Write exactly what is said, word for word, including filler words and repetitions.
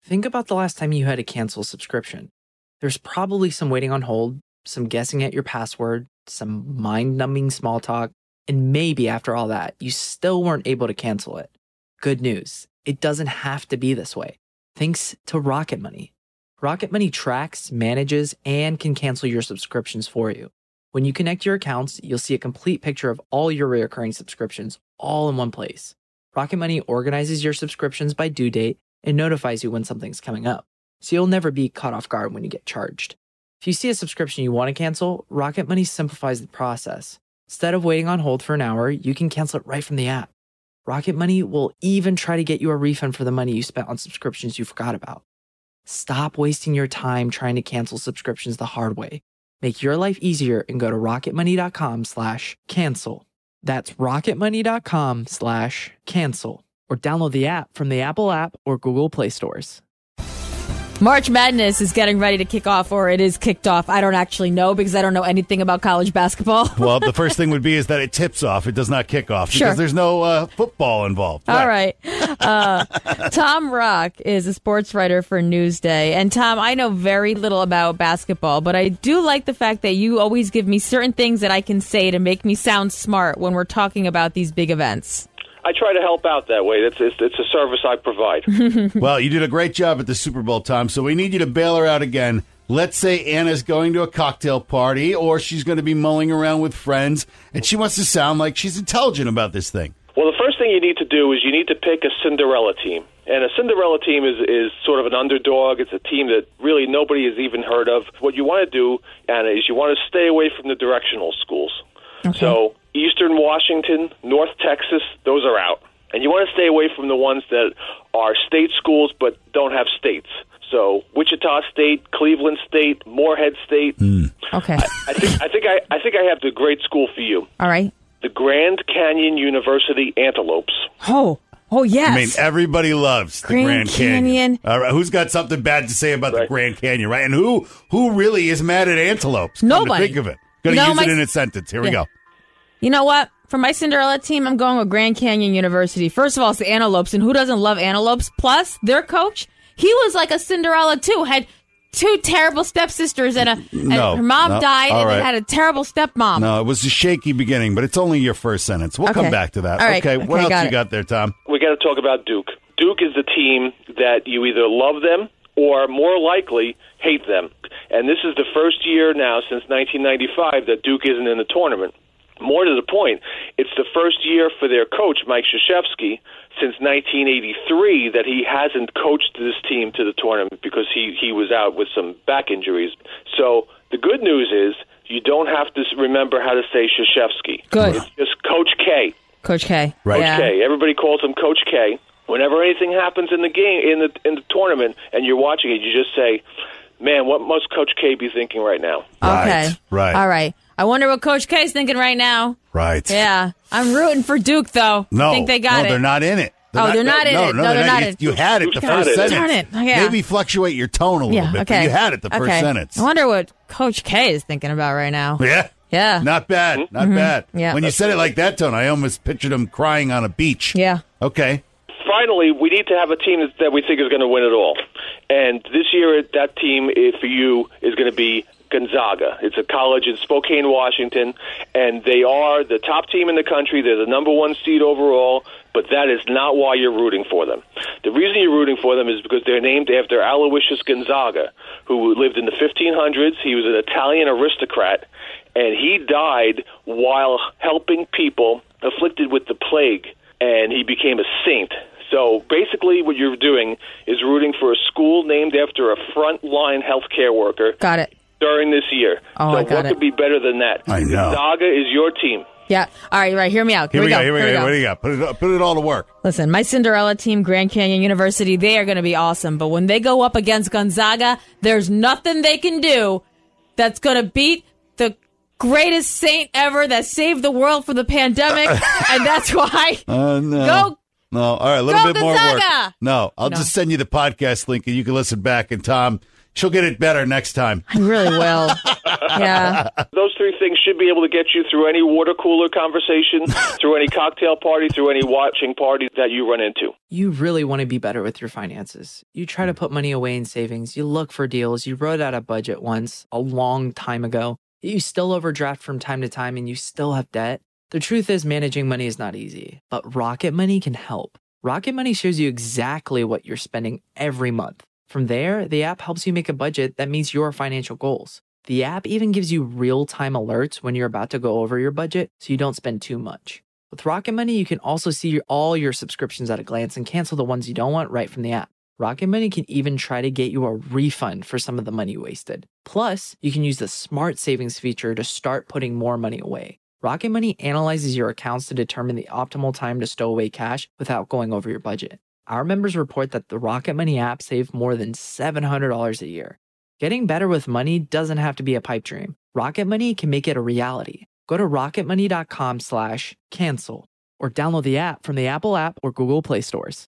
Think about the last time you had to cancel a subscription. There's probably some waiting on hold, some guessing at your password, some mind-numbing small talk, and maybe after all that, you still weren't able to cancel it. Good news, it doesn't have to be this way. Thanks to Rocket Money. Rocket Money tracks, manages, and can cancel your subscriptions for you. When you connect your accounts, you'll see a complete picture of all your recurring subscriptions all in one place. Rocket Money organizes your subscriptions by due date and notifies you when something's coming up, so you'll never be caught off guard when you get charged. If you see a subscription you want to cancel, Rocket Money simplifies the process. Instead of waiting on hold for an hour, you can cancel it right from the app. Rocket Money will even try to get you a refund for the money you spent on subscriptions you forgot about. Stop wasting your time trying to cancel subscriptions the hard way. Make your life easier and go to rocketmoney.com slash cancel. That's rocketmoney.com slash cancel. Or download the app from the Apple app or Google Play stores. March Madness is getting ready to kick off, or it is kicked off. I don't actually know because I don't know anything about college basketball. Well, the first thing would be is that it tips off. It does not kick off because Sure. there's no uh, football involved. All right. Uh, Tom Rock is a sports writer for Newsday. And Tom, I know very little about basketball, but I do like the fact that you always give me certain things that I can say to make me sound smart when we're talking about these big events. I try to help out that way. It's, it's, it's a service I provide. Well, you did a great job at the Super Bowl, Tom, so we need you to bail her out again. Let's say Anna's going to a cocktail party, or she's going to be mulling around with friends, and she wants to sound like she's intelligent about this thing. Well, the first thing you need to do is you need to pick a Cinderella team. And a Cinderella team is, is sort of an underdog. It's a team that really nobody has even heard of. What you want to do, Anna, is you want to stay away from the directional schools. Okay. So Eastern Washington, North Texas, those are out. And you want to stay away from the ones that are state schools but don't have states. So Wichita State, Cleveland State, Morehead State. Mm. Okay. I, I think I think I, I think I have the great school for you. All right. The Grand Canyon University Antelopes. Oh, oh yes. I mean, everybody loves the Grand Grand Canyon. Canyon. All right, who's got something bad to say about the Right. Grand Canyon, right? And who who really is mad at antelopes? Come to Nobody. think of it. Going You to know, use my- it in a sentence. Here we Yeah. go. You know what? For my Cinderella team, I'm going with Grand Canyon University. First of all, it's the Antelopes, and who doesn't love Antelopes? Plus, their coach, he was like a Cinderella too. Had two terrible stepsisters, and a and No, her mom no, died, all and right. then had a terrible stepmom. No, it was a shaky beginning, but it's only your first sentence. We'll Okay. come back to that. All right. Okay, what Okay, else got you it. got there, Tom? We got to talk about Duke. Duke is the team that you either love them or more likely hate them. And this is the first year now since nineteen ninety-five that Duke isn't in the tournament. More to the point, it's the first year for their coach, Mike Krzyzewski, since nineteen eighty-three that he hasn't coached this team to the tournament because he, he was out with some back injuries. So the good news is you don't have to remember how to say Krzyzewski. Good. It's just Coach K. Coach K. Right. Yeah. K. Everybody calls him Coach K. Whenever anything happens in the game, in the in the tournament, and you're watching it, you just say, "Man, what must Coach K be thinking right now?" Okay. Right, right. All right. I wonder what Coach K's thinking right now. Right. Yeah. I'm rooting for Duke, though. No, I think they got no, it. they're not in it. Oh, they're not in no, it. No, No, they're not You, in it. you had it the Darn first it. sentence. Darn it. Yeah. Maybe fluctuate your tone a little Yeah, bit, okay. but you had it the first Okay. sentence. I wonder what Coach K is thinking about right now. Yeah. Yeah. Not bad. Not bad. Yeah. When you said it like that, tone, I almost pictured him crying on a beach. Yeah. Okay. Finally, we need to have a team that, that we think is going to win it all. And this year, that team eh, for you is going to be Gonzaga. It's a college in Spokane, Washington, and they are the top team in the country. They're the number one seed overall, but that is not why you're rooting for them. The reason you're rooting for them is because they're named after Aloysius Gonzaga, who lived in the fifteen hundreds. He was an Italian aristocrat, and he died while helping people afflicted with the plague, and he became a saint. So basically what you're doing is rooting for a school named after a frontline healthcare worker. Got it. During this year. Oh, so I got what it. could be better than that? I know. Gonzaga is your team. Yeah. All right, right. Hear me out. Here, we go. Here we go. What do you got? Put it, put it all to work. Listen, my Cinderella team, Grand Canyon University, they are going to be awesome. But when they go up against Gonzaga, there's nothing they can do that's going to beat the greatest saint ever that saved the world from the pandemic. And that's why. Uh, no. Go. No. All right. A little Go bit more work. Gonzaga! No. I'll No. just send you the podcast link and you can listen back. And Tom, she'll get it better next time. I really will. Yeah. Those three things should be able to get you through any water cooler conversation, through any cocktail party, through any watching party that you run into. You really want to be better with your finances. You try to put money away in savings. You look for deals. You wrote out a budget once a long time ago. You still overdraft from time to time and you still have debt. The truth is managing money is not easy, but Rocket Money can help. Rocket Money shows you exactly what you're spending every month. From there, the app helps you make a budget that meets your financial goals. The app even gives you real-time alerts when you're about to go over your budget so you don't spend too much. With Rocket Money, you can also see your, all your subscriptions at a glance and cancel the ones you don't want right from the app. Rocket Money can even try to get you a refund for some of the money wasted. Plus, you can use the Smart Savings feature to start putting more money away. Rocket Money analyzes your accounts to determine the optimal time to stow away cash without going over your budget. Our members report that the Rocket Money app saved more than seven hundred dollars a year. Getting better with money doesn't have to be a pipe dream. Rocket Money can make it a reality. Go to rocketmoney.com slash cancel or download the app from the Apple app or Google Play stores.